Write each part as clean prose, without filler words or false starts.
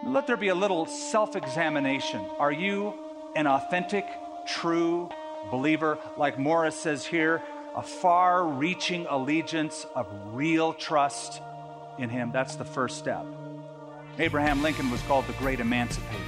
let there be a little self-examination. Are you an authentic, true believer? Like Morris says here, a far-reaching allegiance of real trust in him. That's the first step. Abraham Lincoln was called the great emancipator.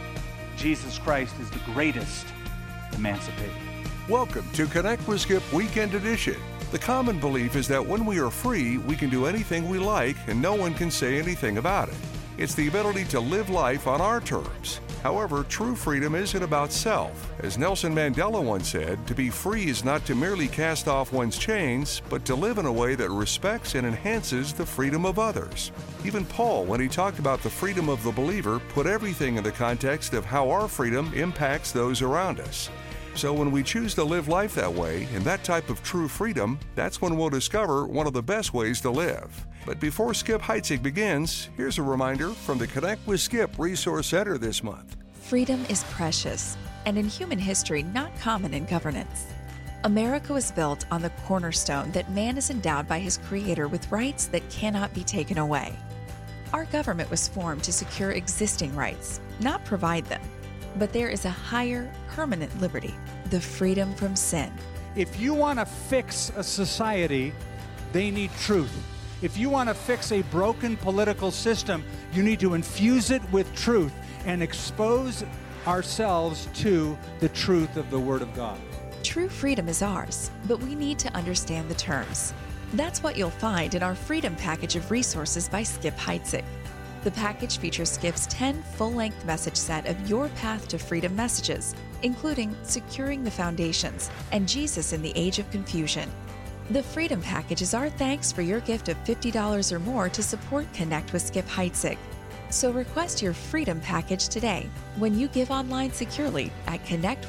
Jesus Christ is the greatest emancipator. Welcome to Connect with Skip Weekend Edition. The common belief is that when we are free, we can do anything we like and no one can say anything about it. It's the ability to live life on our terms. However, true freedom isn't about self. As Nelson Mandela once said, to be free is not to merely cast off one's chains, but to live in a way that respects and enhances the freedom of others. Even Paul, when he talked about the freedom of the believer, put everything in the context of how our freedom impacts those around us. So when we choose to live life that way, in that type of true freedom, that's when we'll discover one of the best ways to live. But before Skip Heitzig begins, here's a reminder from the Connect with Skip Resource Center this month. Freedom is precious, and in human history, not common in governance. America was built on the cornerstone that man is endowed by his Creator with rights that cannot be taken away. Our government was formed to secure existing rights, not provide them. But there is a higher, permanent liberty, the freedom from sin. If you want to fix a society, they need truth. If you want to fix a broken political system, you need to infuse it with truth and expose ourselves to the truth of the Word of God. True freedom is ours, but we need to understand the terms. That's what you'll find in our Freedom Package of Resources by Skip Heitzig. The package features Skip's 10 full-length message set of Your Path to Freedom messages, including Securing the Foundations and Jesus in the Age of Confusion. The Freedom Package is our thanks for your gift of $50 or more to support Connect with Skip Heitzig. So request your Freedom Package today when you give online securely at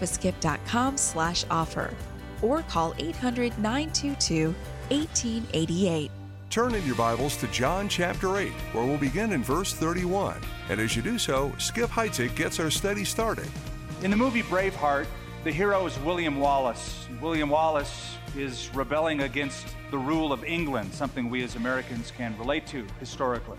connectwithskip.com/offer or call 800-922-1888. Turn in your Bibles to John chapter 8, where we'll begin in verse 31. And as you do so, Skip Heitzig gets our study started. In the movie Braveheart, the hero is William Wallace. William Wallace is rebelling against the rule of England, something we as Americans can relate to historically.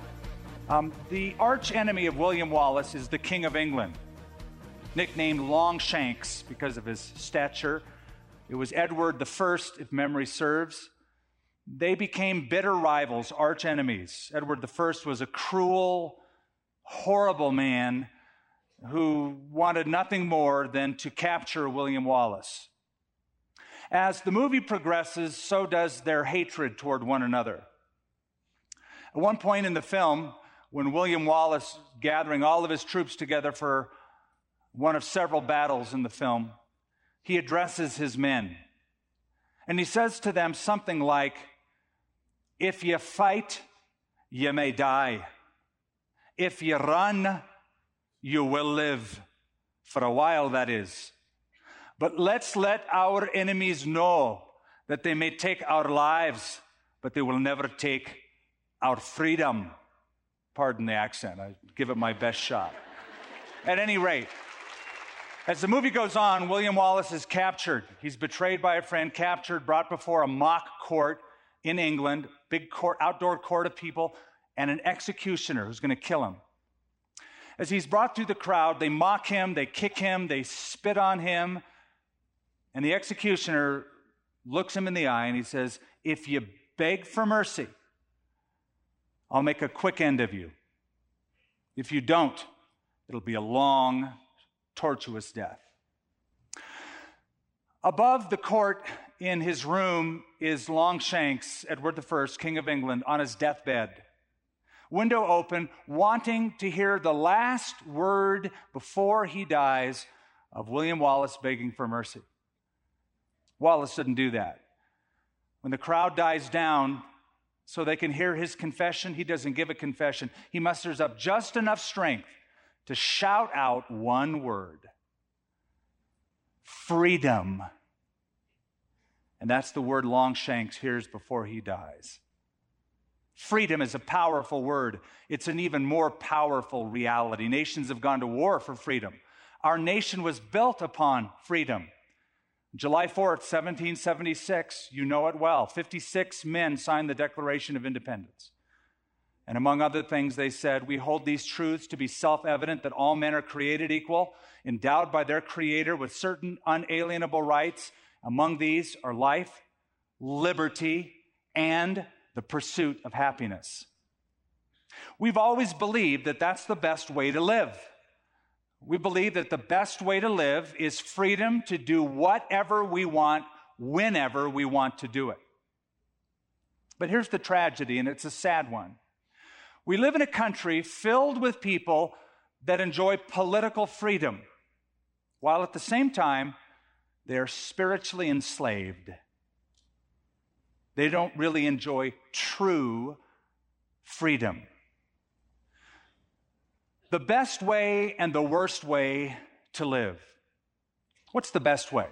The arch enemy of William Wallace is the King of England, nicknamed Longshanks because of his stature. It was Edward I, if memory serves. They became bitter rivals, arch enemies. Edward I was a cruel, horrible man who wanted nothing more than to capture William Wallace. As the movie progresses, so does their hatred toward one another. At one point in the film, when William Wallace is gathering all of his troops together for one of several battles in the film, he addresses his men. And he says to them something like, "If you fight, you may die. If you run, you will live. For a while, that is. But let's let our enemies know that they may take our lives, but they will never take our freedom." Pardon the accent. I give it my best shot. At any rate, as the movie goes on, William Wallace is captured. He's betrayed by a friend, captured, brought before a mock court in England, big court, outdoor court of people, and an executioner who's going to kill him. As he's brought through the crowd, they mock him, they kick him, they spit on him, and the executioner looks him in the eye and he says, "If you beg for mercy, I'll make a quick end of you. If you don't, it'll be a long, tortuous death." Above the court in his room is Longshanks, Edward I, King of England, on his deathbed. Window open, wanting to hear the last word before he dies of William Wallace begging for mercy. Wallace didn't do that. When the crowd dies down, so they can hear his confession, he doesn't give a confession. He musters up just enough strength to shout out one word: freedom. And that's the word Longshanks hears before he dies. Freedom is a powerful word. It's an even more powerful reality. Nations have gone to war for freedom. Our nation was built upon freedom. July 4th, 1776, you know it well. 56 men signed the Declaration of Independence. And among other things, they said, we hold these truths to be self-evident that all men are created equal, endowed by their Creator with certain unalienable rights. Among these are life, liberty, and the pursuit of happiness. We've always believed that that's the best way to live. We believe that the best way to live is freedom to do whatever we want, whenever we want to do it. But here's the tragedy, and it's a sad one. We live in a country filled with people that enjoy political freedom, while at the same time, they are spiritually enslaved. They don't really enjoy true freedom. The best way and the worst way to live. What's the best way?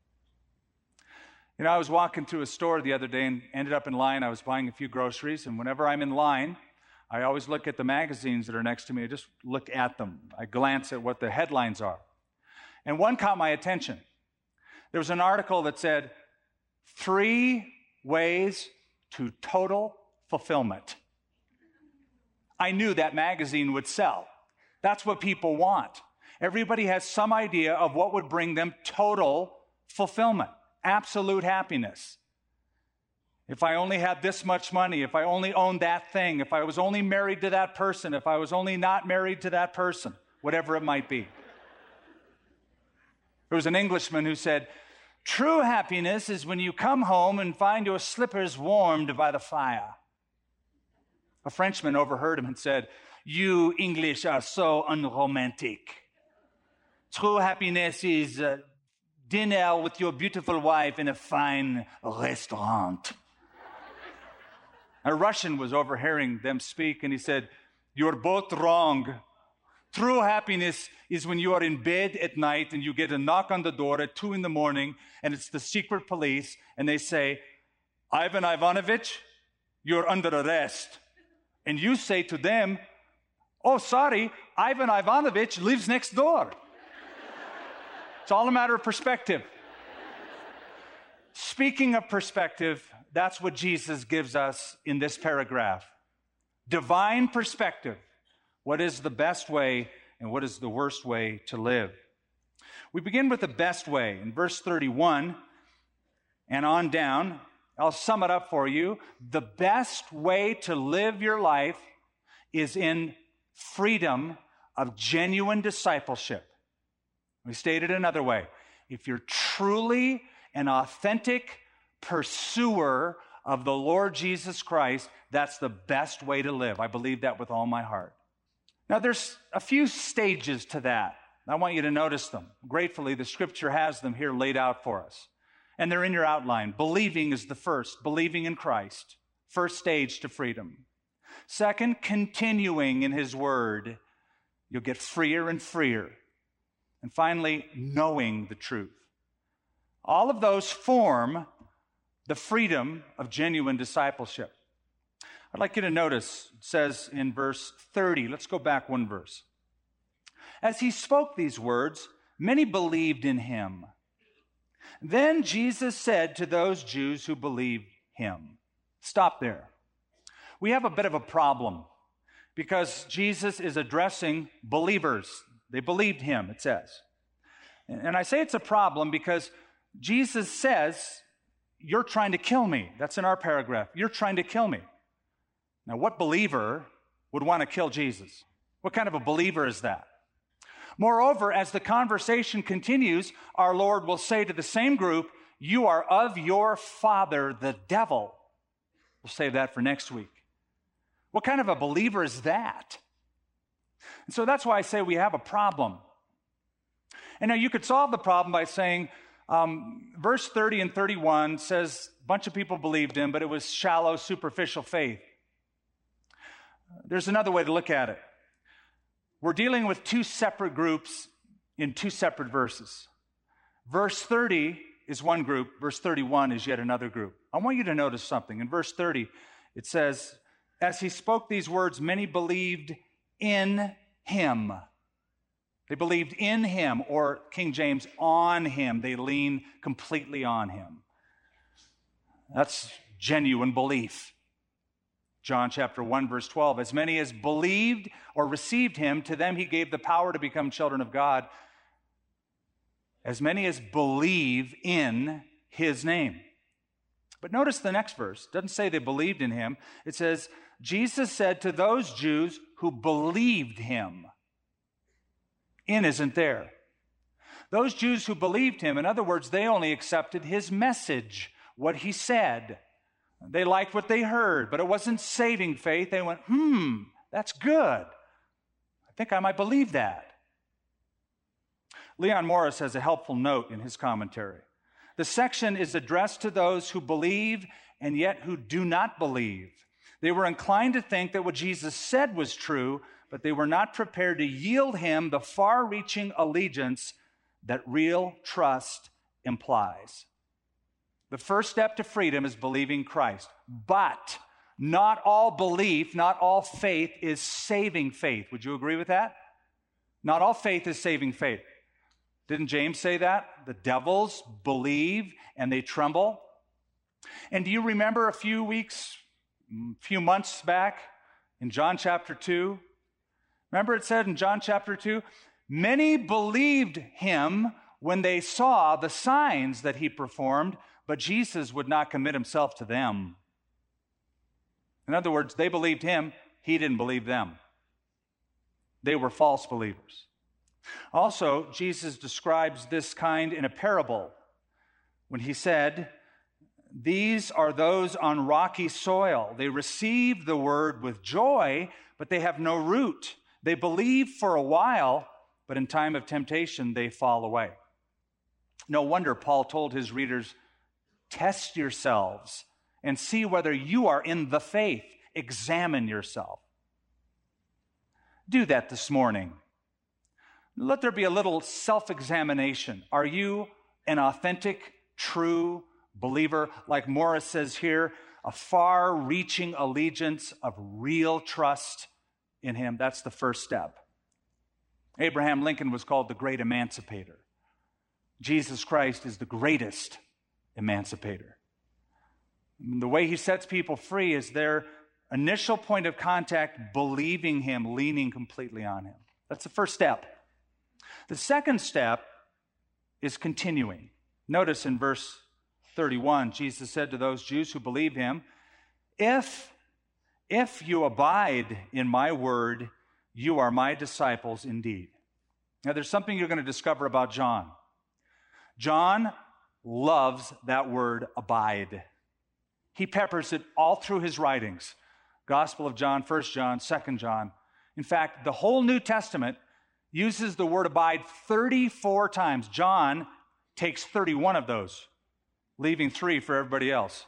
I was walking through a store the other day and ended up in line. I was buying a few groceries, and whenever I'm in line, I always look at the magazines that are next to me. I just look at them. I glance at what the headlines are. And one caught my attention. There was an article that said, 3 ways to total fulfillment. I knew that magazine would sell. That's what people want. Everybody has some idea of what would bring them total fulfillment, absolute happiness. If I only had this much money, if I only owned that thing, if I was only married to that person, if I was only not married to that person, whatever it might be. There was an Englishman who said, true happiness is when you come home and find your slippers warmed by the fire. A Frenchman overheard him and said, you English are so unromantic. True happiness is dinner with your beautiful wife in a fine restaurant. A Russian was overhearing them speak, and he said, you're both wrong. True happiness is when you are in bed at night and you get a knock on the door at 2 a.m, and it's the secret police, and they say, Ivan Ivanovich, you're under arrest. And you say to them, oh, sorry, Ivan Ivanovich lives next door. It's all a matter of perspective. Speaking of perspective, that's what Jesus gives us in this paragraph. Divine perspective. What is the best way and what is the worst way to live? We begin with the best way. In verse 31 and on down, I'll sum it up for you. The best way to live your life is in freedom of genuine discipleship. We state it another way. If you're truly an authentic pursuer of the Lord Jesus Christ, that's the best way to live. I believe that with all my heart. Now, there's a few stages to that. I want you to notice them. Gratefully, the Scripture has them here laid out for us. And they're in your outline. Believing is the first. Believing in Christ. First stage to freedom. Second, continuing in His Word. You'll get freer and freer. And finally, knowing the truth. All of those form the freedom of genuine discipleship. I'd like you to notice, it says in verse 30, let's go back one verse. As He spoke these words, many believed in Him. Then Jesus said to those Jews who believed Him. Stop there. We have a bit of a problem because Jesus is addressing believers. They believed Him, it says. And I say it's a problem because Jesus says, you're trying to kill me. That's in our paragraph. You're trying to kill me. Now, what believer would want to kill Jesus? What kind of a believer is that? Moreover, as the conversation continues, our Lord will say to the same group, you are of your father, the devil. We'll save that for next week. What kind of a believer is that? And so that's why I say we have a problem. And now you could solve the problem by saying, verse 30 and 31 says a bunch of people believed Him, but it was shallow, superficial faith. There's another way to look at it. We're dealing with 2 separate groups in 2 separate verses. Verse 30 is one group. Verse 31 is yet another group. I want you to notice something. In verse 30, it says, as He spoke these words, many believed in Him. They believed in Him, or King James, on Him. They lean completely on Him. That's genuine belief. John chapter 1, verse 12. As many as believed or received him, to them he gave the power to become children of God. As many as believe in his name. But notice the next verse. It doesn't say they believed in him. It says, Jesus said to those Jews who believed him. In isn't there. Those Jews who believed him, in other words, they only accepted his message, what he said. They liked what they heard, but it wasn't saving faith. They went, that's good. I think I might believe that. Leon Morris has a helpful note in his commentary. The section is addressed to those who believe and yet who do not believe. They were inclined to think that what Jesus said was true, but they were not prepared to yield him the far-reaching allegiance that real trust implies. The first step to freedom is believing Christ. But not all belief, not all faith is saving faith. Would you agree with that? Not all faith is saving faith. Didn't James say that? The devils believe and they tremble. And do you remember a few months back in John chapter 2? Remember it said in John chapter 2, many believed him when they saw the signs that he performed, but Jesus would not commit himself to them. In other words, they believed him, he didn't believe them. They were false believers. Also, Jesus describes this kind in a parable when he said, these are those on rocky soil. They receive the word with joy, but they have no root. They believe for a while, but in time of temptation, they fall away. No wonder Paul told his readers, test yourselves and see whether you are in the faith. Examine yourself. Do that this morning. Let there be a little self-examination. Are you an authentic, true believer? Like Morris says here, a far-reaching allegiance of real trust in him. That's the first step. Abraham Lincoln was called the great emancipator. Jesus Christ is the greatest emancipator. The way he sets people free is their initial point of contact, believing him, leaning completely on him. That's the first step. The second step is continuing. Notice in verse 31, Jesus said to those Jews who believed him, if you abide in my word, you are my disciples indeed. Now, there's something you're going to discover about John. John loves that word abide. He peppers it all through his writings. Gospel of John, 1 John, 2 John. In fact, the whole New Testament uses the word abide 34 times. John takes 31 of those, leaving 3 for everybody else.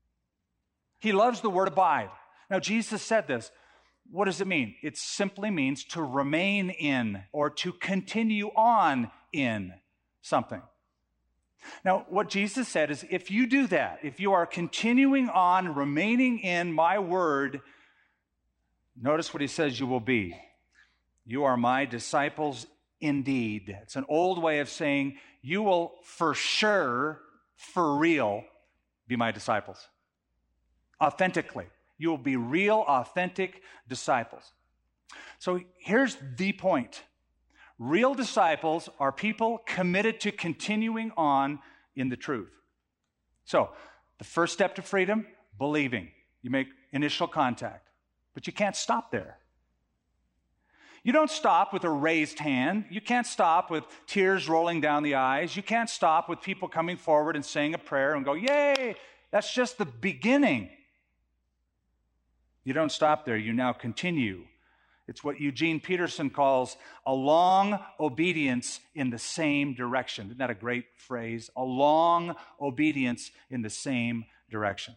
He loves the word abide. Now, Jesus said this. What does it mean? It simply means to remain in or to continue on in something. Now, what Jesus said is if you do that, if you are continuing on, remaining in my word, notice what he says you will be. You are my disciples indeed. It's an old way of saying you will for sure, for real, be my disciples. Authentically. You will be real, authentic disciples. So here's the point. Real disciples are people committed to continuing on in the truth. So the first step to freedom, believing. You make initial contact. But you can't stop there. You don't stop with a raised hand. You can't stop with tears rolling down the eyes. You can't stop with people coming forward and saying a prayer and go, yay, that's just the beginning. You don't stop there. You now continue. It's what Eugene Peterson calls a long obedience in the same direction. Isn't that a great phrase? A long obedience in the same direction.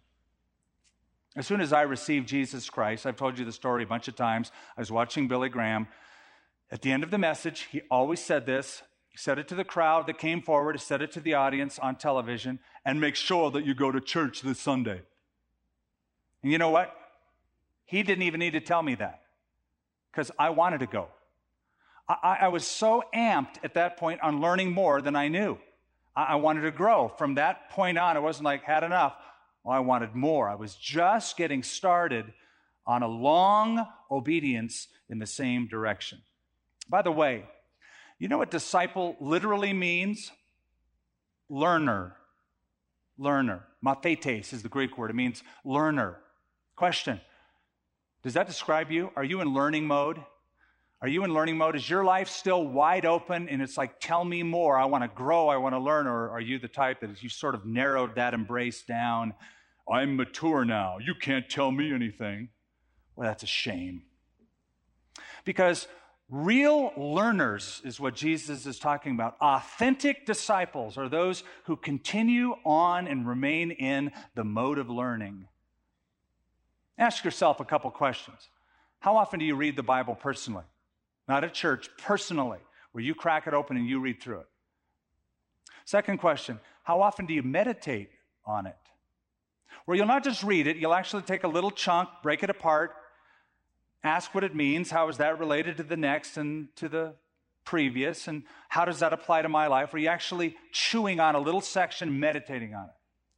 As soon as I received Jesus Christ, I've told you the story a bunch of times. I was watching Billy Graham. At the end of the message, he always said this. He said it to the crowd that came forward. He said it to the audience on television. And make sure that you go to church this Sunday. And you know what? He didn't even need to tell me that because I wanted to go. I was so amped at that point on learning more than I knew. I wanted to grow. From that point on, it wasn't like, had enough. Well, I wanted more. I was just getting started on a long obedience in the same direction. By the way, you know what disciple literally means? Learner. Learner. Mathetes is the Greek word. It means learner. Question: does that describe you? Are you in learning mode? Are you in learning mode? Is your life still wide open and it's like, tell me more, I want to grow, I want to learn? Or are you the type that you sort of narrowed that embrace down? I'm mature now, you can't tell me anything. Well, that's a shame. Because real learners is what Jesus is talking about. Authentic disciples are those who continue on and remain in the mode of learning. Ask yourself a couple questions. How often do you read the Bible personally? Not at church, personally, where you crack it open and you read through it. Second question, how often do you meditate on it? Where you'll not just read it, you'll actually take a little chunk, break it apart, ask what it means, how is that related to the next and to the previous, and how does that apply to my life? Are you actually chewing on a little section, meditating on it?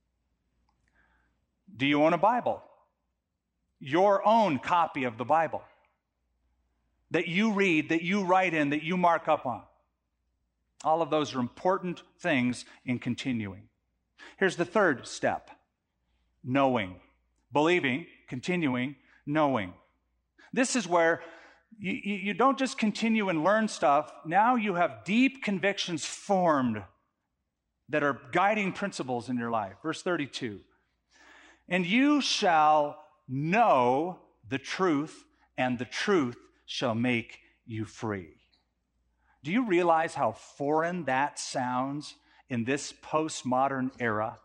Do you own a Bible? Your own copy of the Bible that you read, that you write in, that you mark up on. All of those are important things in continuing. Here's the third step: knowing. Believing, continuing, knowing. This is where you don't just continue and learn stuff. Now you have deep convictions formed that are guiding principles in your life. Verse 32. And you shall know the truth, and the truth shall make you free. Do you realize how foreign that sounds in this postmodern era?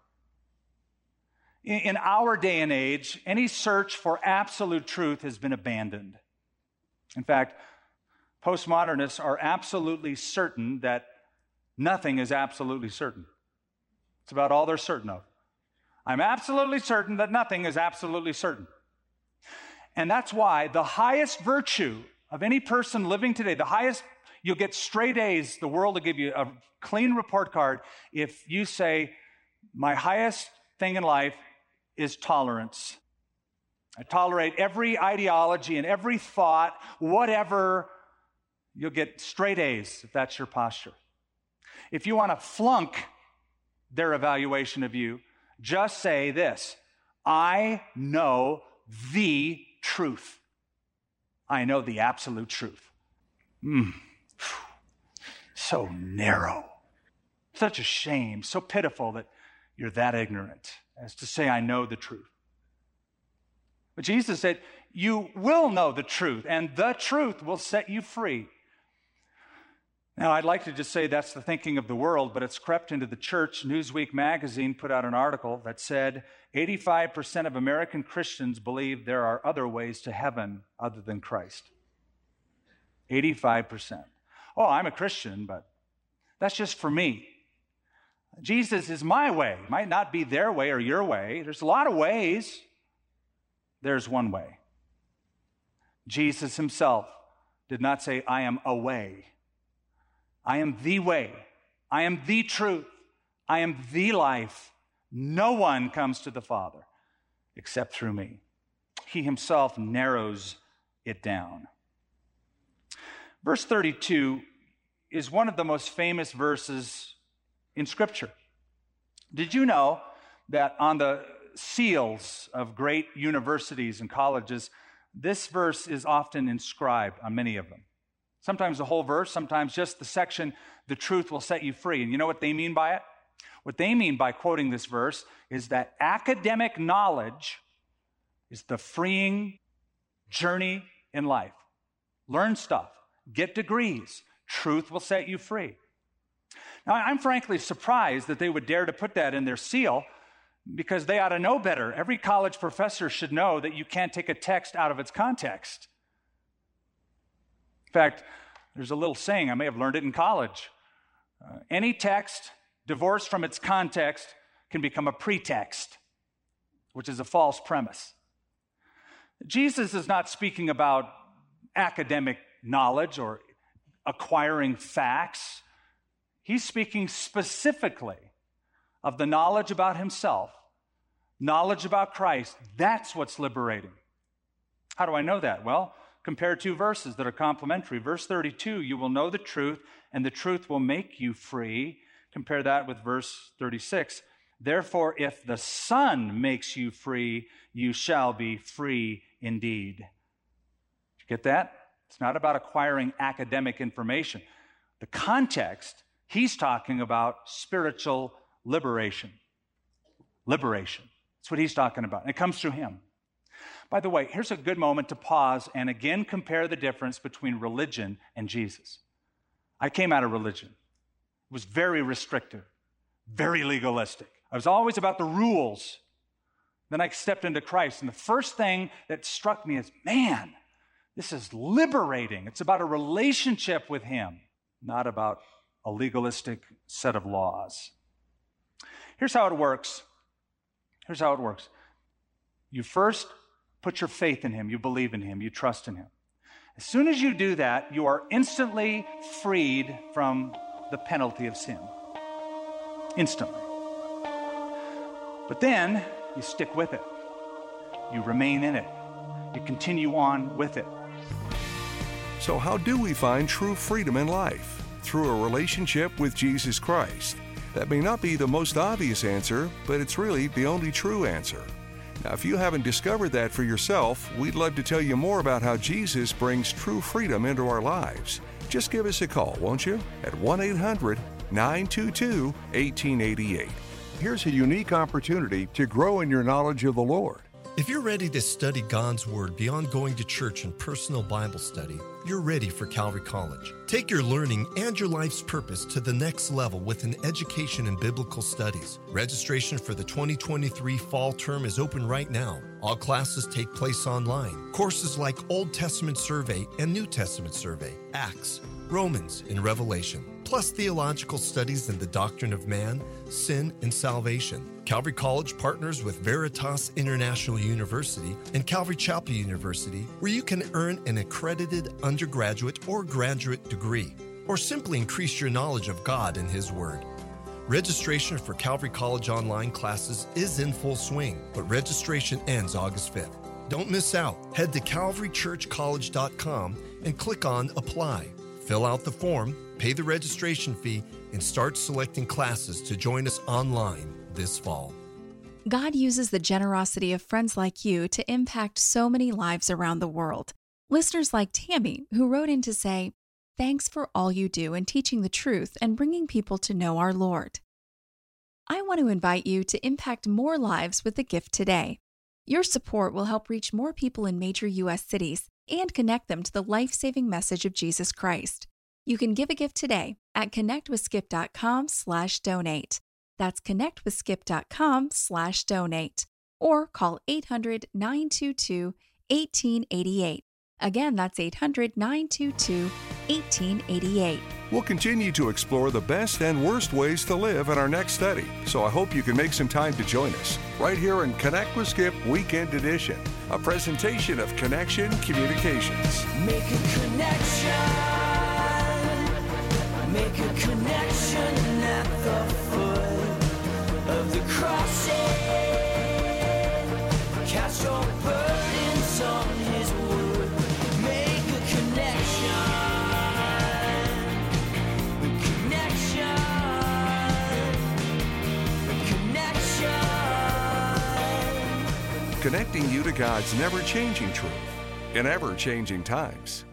In our day and age, any search for absolute truth has been abandoned. In fact, postmodernists are absolutely certain that nothing is absolutely certain. It's about all they're certain of. I'm absolutely certain that nothing is absolutely certain. And that's why the highest virtue of any person living today, the highest, you'll get straight A's, the world will give you a clean report card if you say, my highest thing in life is tolerance. I tolerate every ideology and every thought, whatever. You'll get straight A's if that's your posture. If you want to flunk their evaluation of you, just say this: I know the truth. I know the absolute truth. So narrow. Such a shame, so pitiful that you're that ignorant as to say, I know the truth. But Jesus said, you will know the truth, and the truth will set you free. Now, I'd like to just say that's the thinking of the world, but it's crept into the church. Newsweek magazine put out an article that said 85% of American Christians believe there are other ways to heaven other than Christ. 85%. Oh, I'm a Christian, but that's just for me. Jesus is my way. It might not be their way or your way. There's a lot of ways. There's one way. Jesus himself did not say, I am a way. I am the way. I am the truth. I am the life. No one comes to the Father except through me. He himself narrows it down. Verse 32 is one of the most famous verses in Scripture. Did you know that on the seals of great universities and colleges, this verse is often inscribed on many of them? Sometimes the whole verse, sometimes just the section, the truth will set you free. And you know what they mean by it? What they mean by quoting this verse is that academic knowledge is the freeing journey in life. Learn stuff, get degrees, truth will set you free. Now, I'm frankly surprised that they would dare to put that in their seal, because they ought to know better. Every college professor should know that you can't take a text out of its context. In fact, there's a little saying, I may have learned it in college. Any text divorced from its context can become a pretext, which is a false premise. Jesus is not speaking about academic knowledge or acquiring facts. He's speaking specifically of the knowledge about himself, knowledge about Christ. That's what's liberating. How do I know that? Well, compare two verses that are complementary. Verse 32, you will know the truth, and the truth will make you free. Compare that with verse 36. Therefore, if the Son makes you free, you shall be free indeed. Did you get that? It's not about acquiring academic information. The context, he's talking about spiritual liberation. Liberation. That's what he's talking about. And it comes through him. By the way, here's a good moment to pause and again compare the difference between religion and Jesus. I came out of religion. It was very restrictive, very legalistic. I was always about the rules. Then I stepped into Christ, and the first thing that struck me is, man, this is liberating. It's about a relationship with him, not about a legalistic set of laws. Here's how it works. Here's how it works. You first put your faith in him. You believe in him. You trust in him. As soon as you do that, you are instantly freed from the penalty of sin. Instantly. But then you stick with it. You remain in it. You continue on with it. So how do we find true freedom in life? Through a relationship with Jesus Christ. That may not be the most obvious answer, but it's really the only true answer. Now, if you haven't discovered that for yourself, we'd love to tell you more about how Jesus brings true freedom into our lives. Just give us a call, won't you? At 1-800-922-1888. Here's a unique opportunity to grow in your knowledge of the Lord. If you're ready to study God's Word beyond going to church and personal Bible study, you're ready for Calvary College. Take your learning and your life's purpose to the next level with an education in biblical studies. Registration for the 2023 fall term is open right now. All classes take place online. Courses like Old Testament Survey and New Testament Survey, Acts, Romans, and Revelation, plus theological studies in the doctrine of man, sin, and salvation. Calvary College partners with Veritas International University and Calvary Chapel University, where you can earn an accredited undergraduate or graduate degree, or simply increase your knowledge of God and His Word. Registration for Calvary College online classes is in full swing, but registration ends August 5th. Don't miss out. Head to calvarychurchcollege.com and click on Apply. Fill out the form, pay the registration fee, and start selecting classes to join us online this fall. God uses the generosity of friends like you to impact so many lives around the world. Listeners like Tammy, who wrote in to say, "Thanks for all you do in teaching the truth and bringing people to know our Lord." I want to invite you to impact more lives with a gift today. Your support will help reach more people in major U.S. cities and connect them to the life-saving message of Jesus Christ. You can give a gift today at connectwithskip.com/donate. That's connectwithskip.com/donate. Or call 800-922-1888. Again, that's 800-922-1888. We'll continue to explore the best and worst ways to live in our next study, so I hope you can make some time to join us right here in Connect with Skip Weekend Edition, a presentation of Connection Communications. Make a connection. Make a connection at the foot of the crossing. Cast your burdens on His wood. Make a connection. Connecting you to God's never-changing truth in ever-changing times.